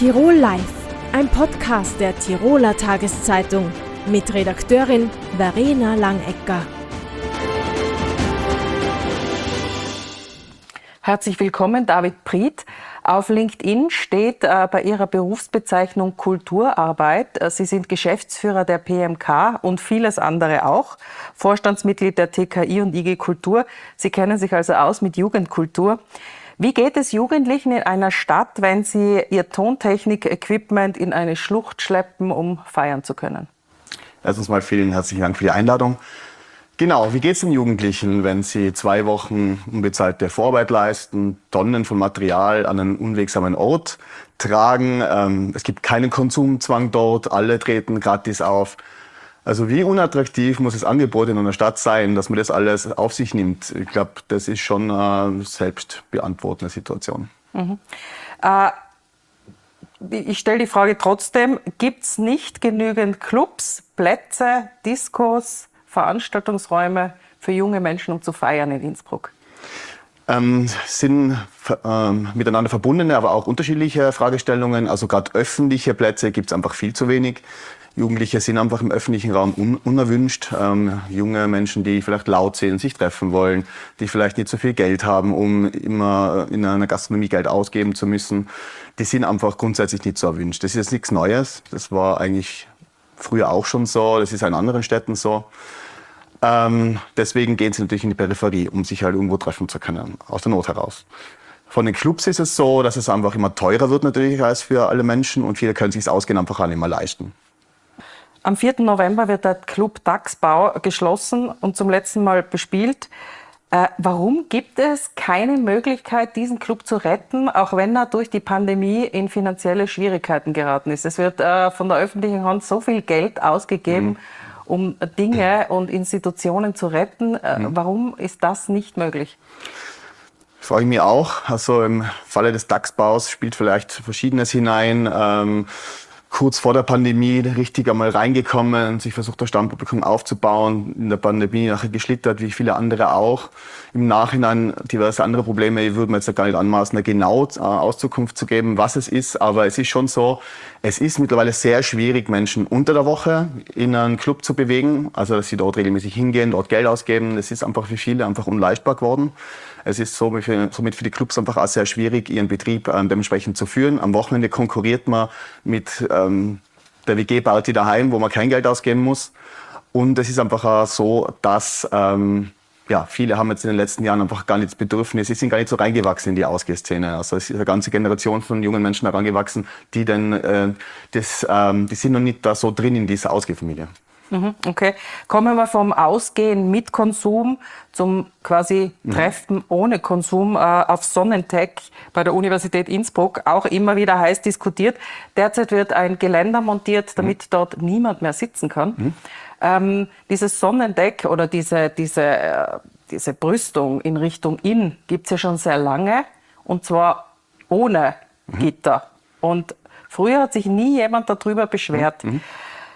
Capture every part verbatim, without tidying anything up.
Tirol Live, ein Podcast der Tiroler Tageszeitung mit Redakteurin Verena Langecker. Herzlich willkommen, David Priet. Auf LinkedIn steht äh, bei Ihrer Berufsbezeichnung Kulturarbeit. Sie sind Geschäftsführer der P M K und vieles andere auch. Vorstandsmitglied der T K I und I G Kultur. Sie kennen sich also aus mit Jugendkultur. Wie geht es Jugendlichen in einer Stadt, wenn sie ihr Tontechnik-Equipment in eine Schlucht schleppen, um feiern zu können? Erstens mal vielen herzlichen Dank für die Einladung. Genau, wie geht es den Jugendlichen, wenn sie zwei Wochen unbezahlte Vorarbeit leisten, Tonnen von Material an einen unwegsamen Ort tragen? Ähm, es gibt keinen Konsumzwang dort, alle treten gratis auf. Also wie unattraktiv muss das Angebot in einer Stadt sein, dass man das alles auf sich nimmt? Ich glaube, das ist schon eine selbstbeantwortende Situation. Mhm. Äh, ich stelle die Frage trotzdem, gibt es nicht genügend Clubs, Plätze, Diskos, Veranstaltungsräume für junge Menschen, um zu feiern in Innsbruck? Ähm, sind ähm, miteinander verbundene, aber auch unterschiedliche Fragestellungen. Also gerade öffentliche Plätze gibt es einfach viel zu wenig. Jugendliche sind einfach im öffentlichen Raum un unerwünscht. Ähm, junge Menschen, die vielleicht laut sind, sich treffen wollen, die vielleicht nicht so viel Geld haben, um immer in einer Gastronomie Geld ausgeben zu müssen, die sind einfach grundsätzlich nicht so erwünscht. Das ist jetzt nichts Neues. Das war eigentlich früher auch schon so. Das ist in anderen Städten so. Ähm, deswegen gehen sie natürlich in die Peripherie, um sich halt irgendwo treffen zu können, aus der Not heraus. Von den Clubs ist es so, dass es einfach immer teurer wird natürlich als für alle Menschen und viele können sich das Ausgehen einfach auch nicht mehr leisten. Am vierten November wird der Club Dachsbau geschlossen und zum letzten Mal bespielt. Äh, warum gibt es keine Möglichkeit, diesen Club zu retten, auch wenn er durch die Pandemie in finanzielle Schwierigkeiten geraten ist? Es wird äh, von der öffentlichen Hand so viel Geld ausgegeben, mhm. um Dinge und Institutionen zu retten. Äh, mhm. Warum ist das nicht möglich? Frage ich mich auch. Also im Falle des Dachsbaus spielt vielleicht Verschiedenes hinein. Ähm, kurz vor der Pandemie richtig einmal reingekommen, sich versucht, das Stammpublikum aufzubauen, in der Pandemie nachher geschlittert, wie viele andere auch. Im Nachhinein diverse andere Probleme, ich würde mir jetzt gar nicht anmaßen, eine genau Auskunft zu geben, was es ist, aber es ist schon so, es ist mittlerweile sehr schwierig, Menschen unter der Woche in einen Club zu bewegen, also dass sie dort regelmäßig hingehen, dort Geld ausgeben, das ist einfach für viele einfach unleistbar geworden. Es ist somit für die Clubs einfach auch sehr schwierig, ihren Betrieb ähm, dementsprechend zu führen. Am Wochenende konkurriert man mit ähm, der W G-Party daheim, wo man kein Geld ausgeben muss. Und es ist einfach auch so, dass ähm, ja, viele haben jetzt in den letzten Jahren einfach gar nicht das Bedürfnis, sie sind gar nicht so reingewachsen in die Ausgehszene. Also es ist eine ganze Generation von jungen Menschen herangewachsen, die dann, äh, das, ähm, die sind noch nicht da so drin in dieser Ausgehfamilie. Okay, kommen wir vom Ausgehen mit Konsum zum quasi Treffen mhm. ohne Konsum äh, auf Sonnentech bei der Universität Innsbruck, auch immer wieder heiß diskutiert. Derzeit wird ein Geländer montiert, damit mhm. dort niemand mehr sitzen kann. Mhm. Ähm, dieses Sonnendeck oder diese, diese, äh, diese Brüstung in Richtung Inn gibt's ja schon sehr lange und zwar ohne mhm. Gitter. Und früher hat sich nie jemand darüber beschwert. Mhm.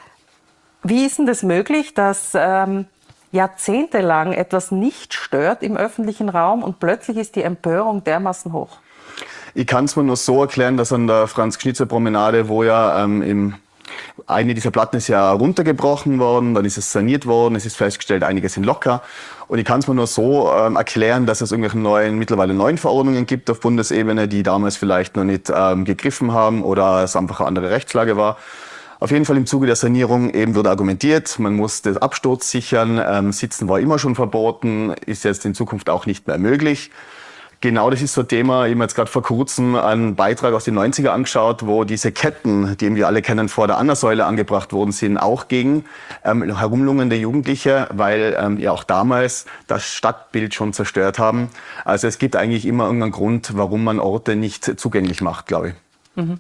Wie ist denn das möglich, dass ähm, jahrzehntelang etwas nicht stört im öffentlichen Raum und plötzlich ist die Empörung dermaßen hoch? Ich kann es mir nur so erklären, dass an der Franz-Schnitzer-Promenade, wo ja ähm, im, eine dieser Platten ist ja runtergebrochen worden, dann ist es saniert worden, es ist festgestellt, einige sind locker. Und ich kann es mir nur so ähm, erklären, dass es irgendwelche neuen, mittlerweile neuen Verordnungen gibt auf Bundesebene, die damals vielleicht noch nicht ähm, gegriffen haben oder es einfach eine andere Rechtslage war. Auf jeden Fall im Zuge der Sanierung eben wird argumentiert, man muss den Absturz sichern, ähm, Sitzen war immer schon verboten, ist jetzt in Zukunft auch nicht mehr möglich. Genau das ist so ein Thema, ich habe jetzt gerade vor kurzem einen Beitrag aus den neunziger angeschaut, wo diese Ketten, die wir alle kennen, vor der Anna-Säule angebracht worden sind, auch gegen ähm, herumlungende Jugendliche, weil ähm, ja auch damals das Stadtbild schon zerstört haben. Also es gibt eigentlich immer irgendeinen Grund, warum man Orte nicht zugänglich macht, glaube ich. Mhm.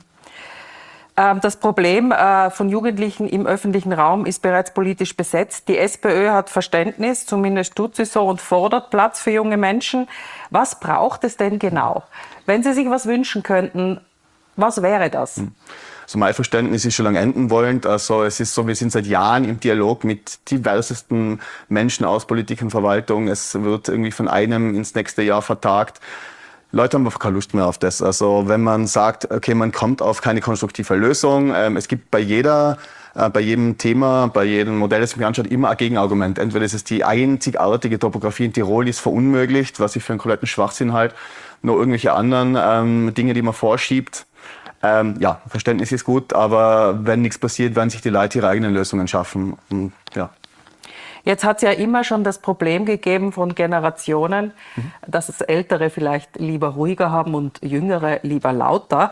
Das Problem von Jugendlichen im öffentlichen Raum ist bereits politisch besetzt. Die SPÖ hat Verständnis, zumindest tut sie so, und fordert Platz für junge Menschen. Was braucht es denn genau? Wenn Sie sich was wünschen könnten, was wäre das? Also mein Verständnis ist schon lange enden wollend. Also es ist so, wir sind seit Jahren im Dialog mit diversesten Menschen aus Politik und Verwaltung. Es wird irgendwie von einem ins nächste Jahr vertagt. Leute haben einfach keine Lust mehr auf das. Also wenn man sagt, okay, man kommt auf keine konstruktive Lösung, ähm, es gibt bei jeder, äh, bei jedem Thema, bei jedem Modell, das sich anschaut, immer ein Gegenargument. Entweder ist es die einzigartige Topografie in Tirol, die ist verunmöglicht, was ich für einen kompletten Schwachsinn halt, nur irgendwelche anderen ähm, Dinge, die man vorschiebt. Ähm, ja, Verständnis ist gut, aber wenn nichts passiert, werden sich die Leute ihre eigenen Lösungen schaffen. Und, ja. Jetzt hat es ja immer schon das Problem gegeben von Generationen, mhm. dass es Ältere vielleicht lieber ruhiger haben und Jüngere lieber lauter.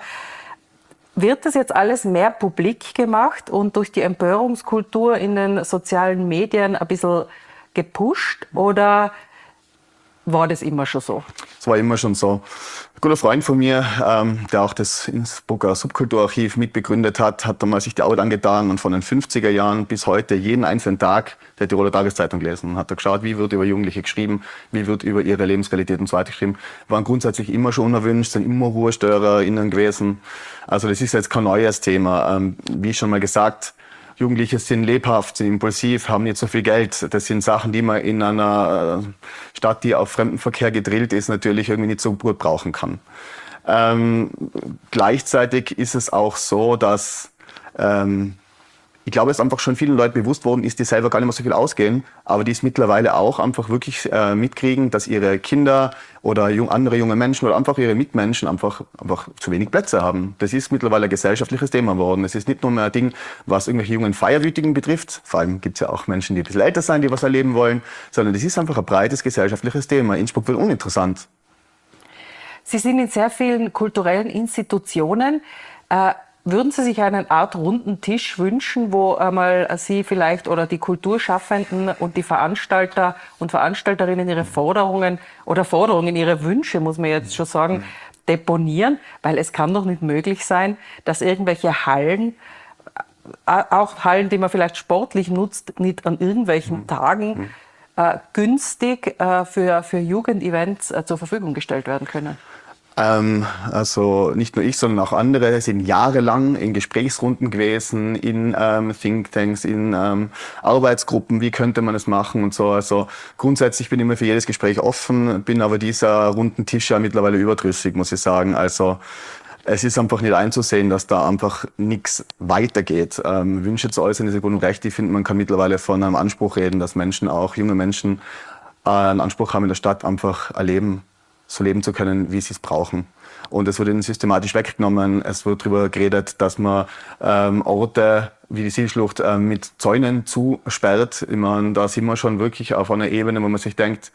Wird das jetzt alles mehr publik gemacht und durch die Empörungskultur in den sozialen Medien ein bisschen gepusht oder war das immer schon so? Es war immer schon so. Ein guter Freund von mir, ähm, der auch das Innsbrucker Subkulturarchiv mitbegründet hat, hat damals sich die Arbeit angetan und von den fünfziger Jahren bis heute jeden einzelnen Tag der Tiroler Tageszeitung gelesen und hat da geschaut, wie wird über Jugendliche geschrieben, wie wird über ihre Lebensrealität und so weiter geschrieben. Waren grundsätzlich immer schon unerwünscht, sind immer RuhestörerInnen gewesen. Also das ist jetzt kein neues Thema. Ähm, wie schon mal gesagt, Jugendliche sind lebhaft, sind impulsiv, haben nicht so viel Geld. Das sind Sachen, die man in einer Stadt, die auf Fremdenverkehr gedrillt ist, natürlich irgendwie nicht so gut brauchen kann. Ähm, gleichzeitig ist es auch so, dass ähm, ich glaube, es einfach schon vielen Leuten bewusst worden ist, die selber gar nicht mehr so viel ausgehen, aber die es mittlerweile auch einfach wirklich äh, mitkriegen, dass ihre Kinder oder jung, andere junge Menschen oder einfach ihre Mitmenschen einfach, einfach zu wenig Plätze haben. Das ist mittlerweile ein gesellschaftliches Thema geworden. Es ist nicht nur mehr ein Ding, was irgendwelche jungen Feierwütigen betrifft. Vor allem gibt es ja auch Menschen, die ein bisschen älter sein, die was erleben wollen, sondern das ist einfach ein breites gesellschaftliches Thema. Innsbruck wird uninteressant. Sie sind in sehr vielen kulturellen Institutionen. Äh, Würden Sie sich einen Art runden Tisch wünschen, wo einmal Sie vielleicht oder die Kulturschaffenden und die Veranstalter und Veranstalterinnen ihre Forderungen oder Forderungen, ihre Wünsche, muss man jetzt schon sagen, deponieren? Weil es kann doch nicht möglich sein, dass irgendwelche Hallen, auch Hallen, die man vielleicht sportlich nutzt, nicht an irgendwelchen Tagen äh, günstig äh, für, für Jugendevents äh, zur Verfügung gestellt werden können. Ähm, also nicht nur ich, sondern auch andere sind jahrelang in Gesprächsrunden gewesen, in ähm, Thinktanks, in ähm, Arbeitsgruppen, wie könnte man es machen und so. Also grundsätzlich bin ich immer für jedes Gespräch offen, bin aber dieser runden Tisch ja mittlerweile überdrüssig, muss ich sagen. Also es ist einfach nicht einzusehen, dass da einfach nichts weitergeht. Ähm, Wünsche zu äußern ist ja gut und recht. Ich finde, man kann mittlerweile von einem Anspruch reden, dass Menschen, auch junge Menschen, äh, einen Anspruch haben in der Stadt, einfach erleben, so leben zu können, wie sie es brauchen. Und es wird ihnen systematisch weggenommen. Es wird darüber geredet, dass man ähm, Orte wie die Sihlschlucht äh, mit Zäunen zusperrt. Ich meine, da sind wir schon wirklich auf einer Ebene, wo man sich denkt,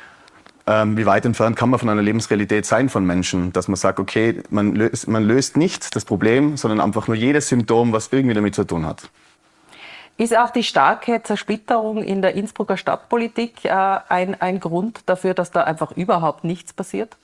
ähm, wie weit entfernt kann man von einer Lebensrealität sein von Menschen, dass man sagt, okay, man löst, man löst nicht das Problem, sondern einfach nur jedes Symptom, was irgendwie damit zu tun hat. Ist auch die starke Zersplitterung in der Innsbrucker Stadtpolitik äh, ein, ein Grund dafür, dass da einfach überhaupt nichts passiert?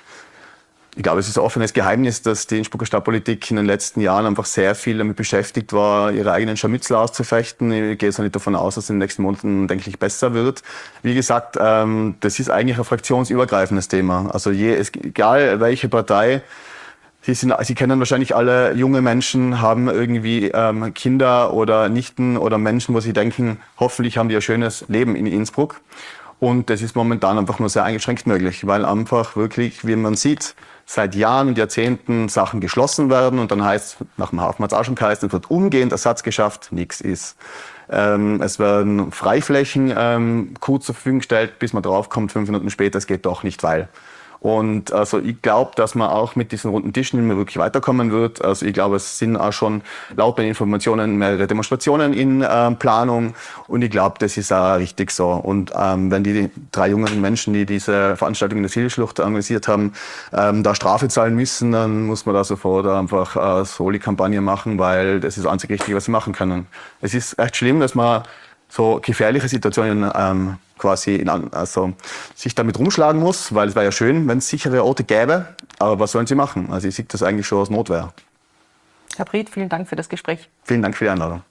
Ich glaube, es ist ein offenes Geheimnis, dass die Innsbrucker Stadtpolitik in den letzten Jahren einfach sehr viel damit beschäftigt war, ihre eigenen Scharmützel auszufechten. Ich gehe jetzt auch nicht davon aus, dass es in den nächsten Monaten, denke ich, besser wird. Wie gesagt, ähm, das ist eigentlich ein fraktionsübergreifendes Thema. Also je, es, egal welche Partei, Sie, sind, Sie kennen wahrscheinlich alle junge Menschen, haben irgendwie ähm, Kinder oder Nichten oder Menschen, wo sie denken, hoffentlich haben die ein schönes Leben in Innsbruck. Und das ist momentan einfach nur sehr eingeschränkt möglich, weil einfach wirklich, wie man sieht, seit Jahren und Jahrzehnten Sachen geschlossen werden und dann heißt, nach dem Hafen hat es auch schon geheißen, es wird umgehend Ersatz geschafft, nichts ist. Ähm, es werden Freiflächen ähm, gut zur Verfügung gestellt, bis man draufkommt, fünf Minuten später, es geht doch nicht, weil. Und also ich glaube, dass man auch mit diesen runden Tischen nicht mehr wirklich weiterkommen wird. Also ich glaube, es sind auch schon laut meinen Informationen mehrere Demonstrationen in äh, Planung und ich glaube, das ist auch richtig so. Und ähm, wenn die drei jungen Menschen, die diese Veranstaltung in der Sihlschlucht organisiert haben, ähm, da Strafe zahlen müssen, dann muss man da sofort einfach eine Soli-Kampagne machen, weil das ist das einzig Richtige, was sie machen können. Es ist echt schlimm, dass man so gefährliche Situationen ähm, quasi in, also sich damit rumschlagen muss, weil es wäre ja schön, wenn es sichere Orte gäbe, aber was sollen sie machen? Also ich sehe das eigentlich schon als Notwehr. Herr Bried, vielen Dank für das Gespräch. Vielen Dank für die Einladung.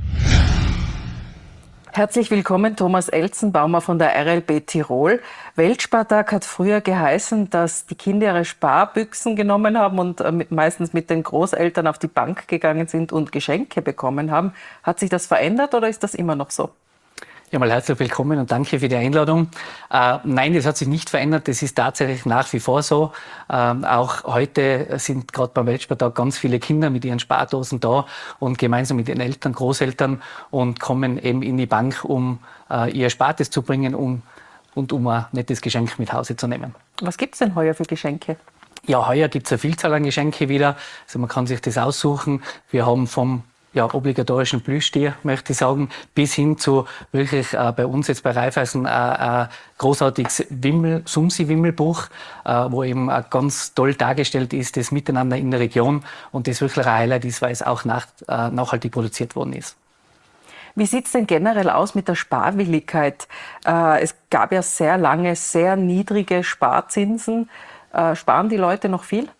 Herzlich willkommen, Thomas Elzenbaumer von der R L B Tirol. Weltspartag hat früher geheißen, dass die Kinder ihre Sparbüchsen genommen haben und meistens mit den Großeltern auf die Bank gegangen sind und Geschenke bekommen haben. Hat sich das verändert oder ist das immer noch so? Ja, mal herzlich willkommen und danke für die Einladung. Äh, nein, das hat sich nicht verändert. Das ist tatsächlich nach wie vor so. Ähm, auch heute sind gerade beim Weltspartag ganz viele Kinder mit ihren Spardosen da und gemeinsam mit ihren Eltern, Großeltern und kommen eben in die Bank, um äh, ihr Erspartes zu bringen um, und um ein nettes Geschenk mit Hause zu nehmen. Was gibt's denn heuer für Geschenke? Ja, heuer gibt's eine Vielzahl an Geschenke wieder. Also man kann sich das aussuchen. Wir haben vom ja, obligatorischen Plüschtier, möchte ich sagen, bis hin zu wirklich äh, bei uns jetzt bei Raiffeisen äh, äh, großartiges Wimmel, Sumsi-Wimmelbuch, äh, wo eben äh, ganz toll dargestellt ist, das Miteinander in der Region und das wirklich ein Highlight ist, weil es auch nach, äh, nachhaltig produziert worden ist. Wie sieht's denn generell aus mit der Sparwilligkeit? Äh, es gab ja sehr lange sehr niedrige Sparzinsen. Äh, sparen die Leute noch viel?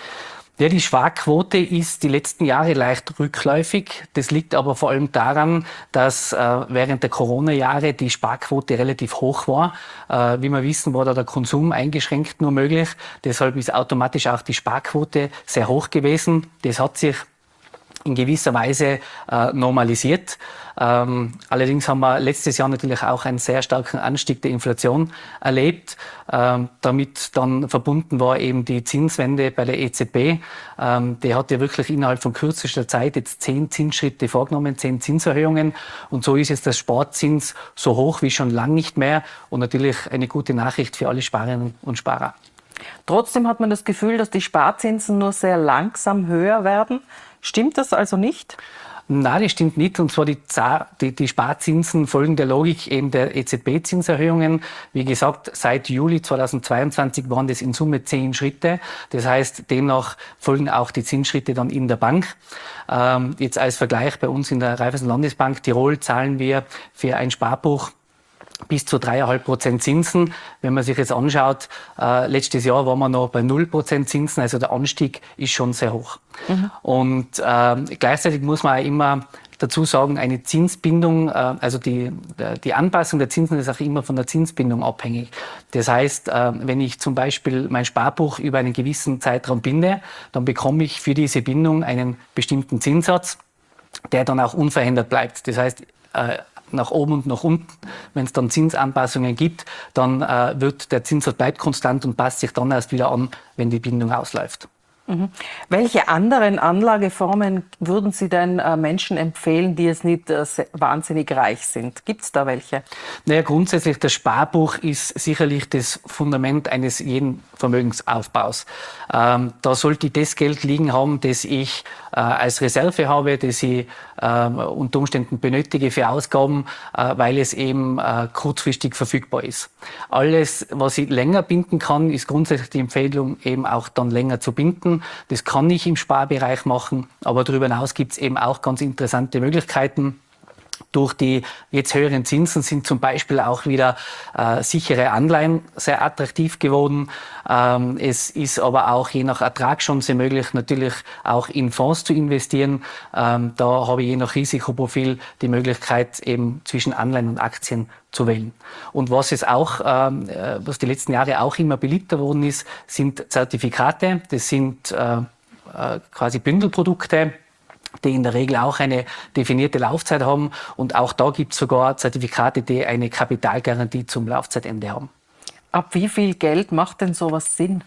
Ja, die Sparquote ist die letzten Jahre leicht rückläufig. Das liegt aber vor allem daran, dass äh, während der Corona-Jahre die Sparquote relativ hoch war. Äh, wie wir wissen, war da der Konsum eingeschränkt nur möglich. Deshalb ist automatisch auch die Sparquote sehr hoch gewesen. Das hat sich in gewisser Weise äh, normalisiert. Ähm, allerdings haben wir letztes Jahr natürlich auch einen sehr starken Anstieg der Inflation erlebt. Ähm, damit dann verbunden war eben die Zinswende bei der E Z B. Ähm, die hat ja wirklich innerhalb von kürzester Zeit jetzt zehn Zinsschritte vorgenommen, zehn Zinserhöhungen. Und so ist jetzt der Sparzins so hoch wie schon lange nicht mehr. Und natürlich eine gute Nachricht für alle Sparerinnen und Sparer. Trotzdem hat man das Gefühl, dass die Sparzinsen nur sehr langsam höher werden. Stimmt das also nicht? Nein, das stimmt nicht. Und zwar die, die, die Sparzinsen folgen der Logik eben der E Z B-Zinserhöhungen. Wie gesagt, seit Juli zweitausendzweiundzwanzig waren das in Summe zehn Schritte. Das heißt, demnach folgen auch die Zinsschritte dann in der Bank. Ähm, jetzt als Vergleich bei uns in der Raiffeisen Landesbank Tirol zahlen wir für ein Sparbuch bis zu dreieinhalb Prozent Zinsen. Wenn man sich jetzt anschaut, äh, letztes Jahr waren wir noch bei null Prozent Zinsen, also der Anstieg ist schon sehr hoch. Mhm. Und äh, gleichzeitig muss man auch immer dazu sagen, eine Zinsbindung, äh, also die, die Anpassung der Zinsen ist auch immer von der Zinsbindung abhängig. Das heißt, äh, wenn ich zum Beispiel mein Sparbuch über einen gewissen Zeitraum binde, dann bekomme ich für diese Bindung einen bestimmten Zinssatz, der dann auch unverändert bleibt. Das heißt, äh, nach oben und nach unten. Wenn es dann Zinsanpassungen gibt, dann äh, wird der Zinssatz bleibt konstant und passt sich dann erst wieder an, wenn die Bindung ausläuft. Mhm. Welche anderen Anlageformen würden Sie denn äh, Menschen empfehlen, die jetzt nicht äh, wahnsinnig reich sind? Gibt es da welche? Naja, grundsätzlich das Sparbuch ist sicherlich das Fundament eines jeden Vermögensaufbaus. Ähm, da sollte ich das Geld liegen haben, das ich äh, als Reserve habe, das ich äh, unter Umständen benötige für Ausgaben, äh, weil es eben äh, kurzfristig verfügbar ist. Alles, was ich länger binden kann, ist grundsätzlich die Empfehlung, eben auch dann länger zu binden. Das kann ich im Sparbereich machen, aber darüber hinaus gibt es eben auch ganz interessante Möglichkeiten. Durch die jetzt höheren Zinsen sind zum Beispiel auch wieder äh, sichere Anleihen sehr attraktiv geworden. Ähm, es ist aber auch je nach Ertragschance möglich, natürlich auch in Fonds zu investieren. Ähm, da habe ich je nach Risikoprofil die Möglichkeit, eben zwischen Anleihen und Aktien zu wählen. Und was es auch, ähm, was die letzten Jahre auch immer beliebter geworden ist, sind Zertifikate. Das sind äh, äh, quasi Bündelprodukte, die in der Regel auch eine definierte Laufzeit haben. Und auch da gibt es sogar Zertifikate, die eine Kapitalgarantie zum Laufzeitende haben. Ab wie viel Geld macht denn sowas Sinn?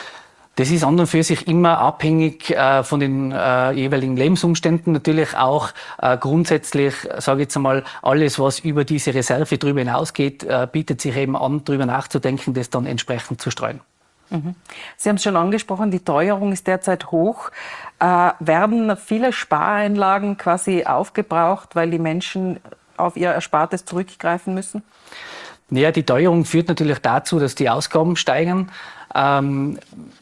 Das ist an und für sich immer abhängig äh, von den äh, jeweiligen Lebensumständen. Natürlich auch äh, grundsätzlich, sage ich jetzt einmal, alles, was über diese Reserve drüber hinausgeht, äh, bietet sich eben an, drüber nachzudenken, das dann entsprechend zu streuen. Mhm. Sie haben es schon angesprochen, die Teuerung ist derzeit hoch. Äh, werden viele Spareinlagen quasi aufgebraucht, weil die Menschen auf ihr Erspartes zurückgreifen müssen? Ja, die Teuerung führt natürlich dazu, dass die Ausgaben steigern. Ähm,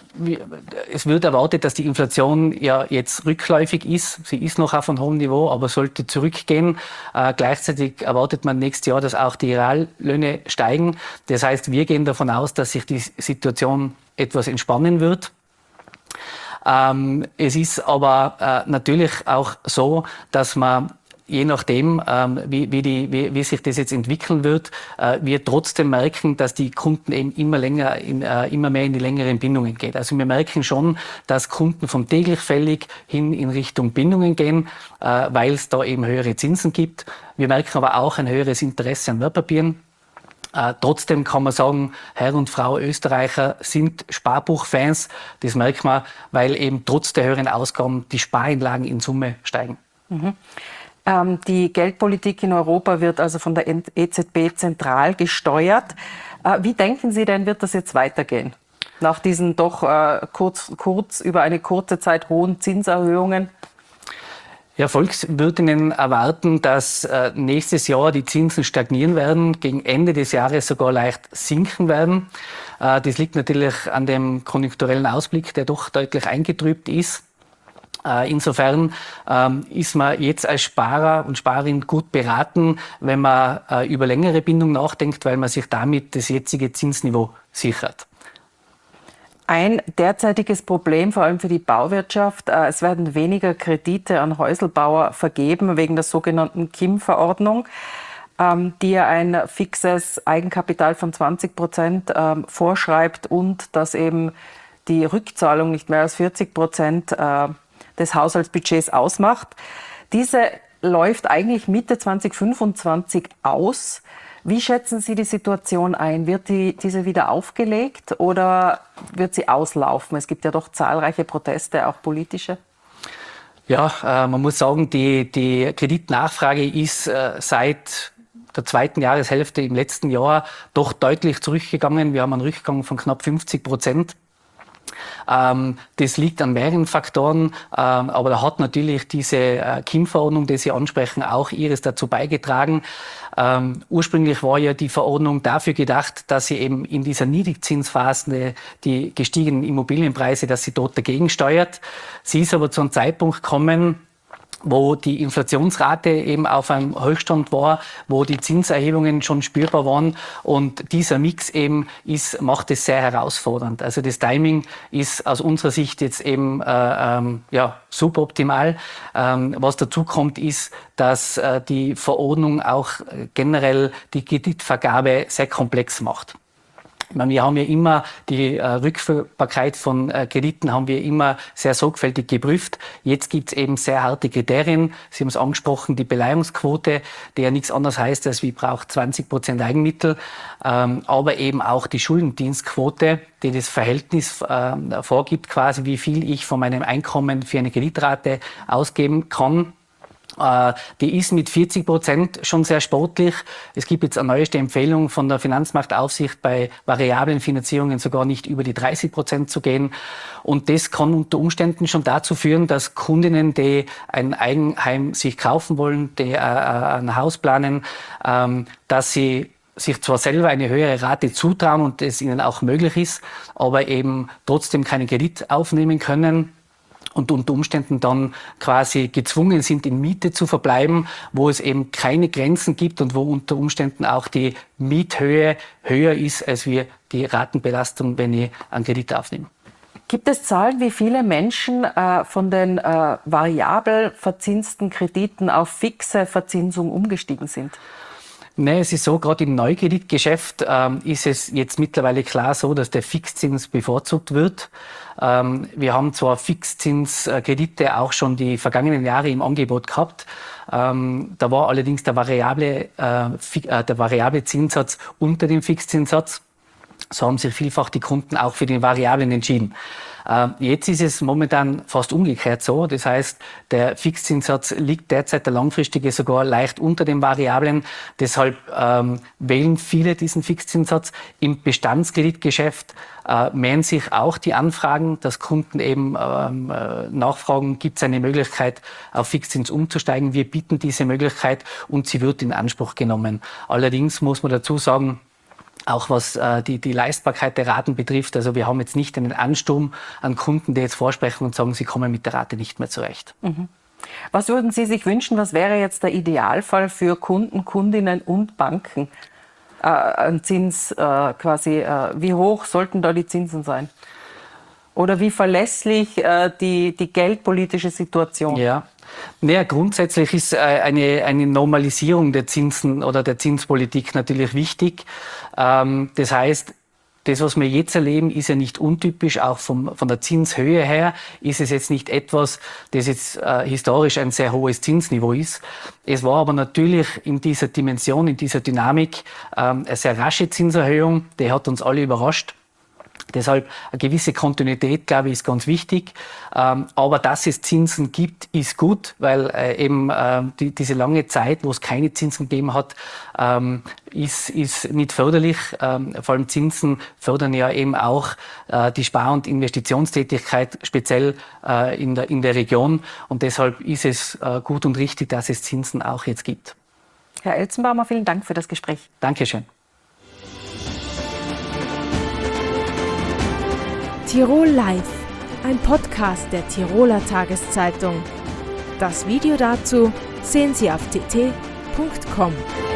es wird erwartet, dass die Inflation ja jetzt rückläufig ist. Sie ist noch auf einem hohen Niveau, aber sollte zurückgehen. Äh, gleichzeitig erwartet man nächstes Jahr, dass auch die Reallöhne steigen. Das heißt, wir gehen davon aus, dass sich die Situation etwas entspannen wird. Ähm, es ist aber äh, natürlich auch so, dass man je nachdem, ähm, wie, wie, die, wie, wie sich das jetzt entwickeln wird, äh, wir trotzdem merken, dass die Kunden eben immer länger, in, äh, immer mehr in die längeren Bindungen gehen. Also wir merken schon, dass Kunden vom täglich fällig hin in Richtung Bindungen gehen, äh, weil es da eben höhere Zinsen gibt. Wir merken aber auch ein höheres Interesse an Wertpapieren. Äh, trotzdem kann man sagen, Herr und Frau Österreicher sind Sparbuchfans. Das merkt man, weil eben trotz der höheren Ausgaben die Spareinlagen in Summe steigen. Mhm. Ähm, die Geldpolitik in Europa wird also von der E Z B zentral gesteuert. Äh, wie denken Sie denn, wird das jetzt weitergehen? Nach diesen doch äh, kurz, kurz über eine kurze Zeit hohen Zinserhöhungen? Ja, Volkswirtinnen erwarten, dass äh, nächstes Jahr die Zinsen stagnieren werden, gegen Ende des Jahres sogar leicht sinken werden. Äh, das liegt natürlich an dem konjunkturellen Ausblick, der doch deutlich eingetrübt ist. Äh, insofern ähm, ist man jetzt als Sparer und Sparerin gut beraten, wenn man äh, über längere Bindung nachdenkt, weil man sich damit das jetzige Zinsniveau sichert. Ein derzeitiges Problem, vor allem für die Bauwirtschaft, äh, es werden weniger Kredite an Häuselbauer vergeben wegen der sogenannten K I M-Verordnung, ähm, die ja ein fixes Eigenkapital von zwanzig Prozent ähm, vorschreibt und dass eben die Rückzahlung nicht mehr als vierzig Prozent äh, des Haushaltsbudgets ausmacht. Diese läuft eigentlich Mitte zwanzig fünfundzwanzig aus. Wie schätzen Sie die Situation ein? Wird die, diese wieder aufgelegt oder wird sie auslaufen? Es gibt ja doch zahlreiche Proteste, auch politische. Ja, äh, man muss sagen, die, die Kreditnachfrage ist äh, seit der zweiten Jahreshälfte im letzten Jahr doch deutlich zurückgegangen. Wir haben einen Rückgang von knapp fünfzig Prozent. Ähm, das liegt an mehreren Faktoren, ähm, aber da hat natürlich diese äh, K I M-Verordnung, die Sie ansprechen, auch ihres dazu beigetragen. Ähm, ursprünglich war ja die Verordnung dafür gedacht, dass sie eben in dieser Niedrigzinsphase die gestiegenen Immobilienpreise, dass sie dort dagegen steuert. Sie ist aber zu einem Zeitpunkt gekommen, wo die Inflationsrate eben auf einem Höchststand war, wo die Zinserhebungen schon spürbar waren und dieser Mix eben ist, macht es sehr herausfordernd. Also das Timing ist aus unserer Sicht jetzt eben äh, ähm, ja, suboptimal. Ähm, was dazu kommt, ist, dass äh, die Verordnung auch generell die Kreditvergabe sehr komplex macht. Wir haben ja immer die äh, Rückführbarkeit von äh, Krediten haben wir immer sehr sorgfältig geprüft. Jetzt gibt es eben sehr harte Kriterien. Sie haben es angesprochen, die Beleihungsquote, die ja nichts anderes heißt, als wir brauchen zwanzig Prozent Eigenmittel, ähm, aber eben auch die Schuldendienstquote, die das Verhältnis äh, vorgibt, quasi wie viel ich von meinem Einkommen für eine Kreditrate ausgeben kann. Die ist mit vierzig Prozent schon sehr sportlich. Es gibt jetzt eine neueste Empfehlung von der Finanzmarktaufsicht, bei variablen Finanzierungen sogar nicht über die dreißig Prozent zu gehen. Und das kann unter Umständen schon dazu führen, dass Kundinnen, die ein Eigenheim sich kaufen wollen, die äh, ein Haus planen, ähm, dass sie sich zwar selber eine höhere Rate zutrauen und es ihnen auch möglich ist, aber eben trotzdem keinen Kredit aufnehmen können. Und unter Umständen dann quasi gezwungen sind, in Miete zu verbleiben, wo es eben keine Grenzen gibt und wo unter Umständen auch die Miethöhe höher ist, als wir die Ratenbelastung, wenn ich einen Kredit aufnehme. Gibt es Zahlen, wie viele Menschen äh, von den äh, variabel verzinsten Krediten auf fixe Verzinsung umgestiegen sind? Nein, es ist so, gerade im Neukreditgeschäft ähm, ist es jetzt mittlerweile klar so, dass der Fixzins bevorzugt wird. Ähm, wir haben zwar Fixzinskredite auch schon die vergangenen Jahre im Angebot gehabt. Ähm, da war allerdings der variable, äh, äh, der variable Zinssatz unter dem Fixzinssatz. So haben sich vielfach die Kunden auch für den Variablen entschieden. Ähm, jetzt ist es momentan fast umgekehrt so. Das heißt, der Fixzinssatz liegt derzeit der langfristige sogar leicht unter dem Variablen. Deshalb ähm, wählen viele diesen Fixzinssatz. Im Bestandskreditgeschäft äh, mehren sich auch die Anfragen, dass Kunden eben ähm, äh, nachfragen, gibt es eine Möglichkeit, auf Fixzins umzusteigen. Wir bieten diese Möglichkeit und sie wird in Anspruch genommen. Allerdings muss man dazu sagen, auch was äh, die, die Leistbarkeit der Raten betrifft. Also wir haben jetzt nicht einen Ansturm an Kunden, die jetzt vorsprechen und sagen, sie kommen mit der Rate nicht mehr zurecht. Mhm. Was würden Sie sich wünschen? Was wäre jetzt der Idealfall für Kunden, Kundinnen und Banken? Äh, ein Zins äh, quasi, äh, wie hoch sollten da die Zinsen sein? Oder wie verlässlich äh, die, die geldpolitische Situation? Ja. Naja, grundsätzlich ist eine, eine Normalisierung der Zinsen oder der Zinspolitik natürlich wichtig. Das heißt, das, was wir jetzt erleben, ist ja nicht untypisch, auch vom, von der Zinshöhe her ist es jetzt nicht etwas, das jetzt äh, historisch ein sehr hohes Zinsniveau ist. Es war aber natürlich in dieser Dimension, in dieser Dynamik ähm, eine sehr rasche Zinserhöhung, die hat uns alle überrascht. Deshalb eine gewisse Kontinuität, glaube ich, ist ganz wichtig. Ähm, aber dass es Zinsen gibt, ist gut, weil äh, eben äh, die, diese lange Zeit, wo es keine Zinsen gegeben hat, ähm, ist, ist nicht förderlich. Ähm, vor allem Zinsen fördern ja eben auch äh, die Spar- und Investitionstätigkeit, speziell äh, in der, in der Region. Und deshalb ist es äh, gut und richtig, dass es Zinsen auch jetzt gibt. Herr Elzenbaumer, vielen Dank für das Gespräch. Dankeschön. Tirol Live, ein Podcast der Tiroler Tageszeitung. Das Video dazu sehen Sie auf t t punkt com.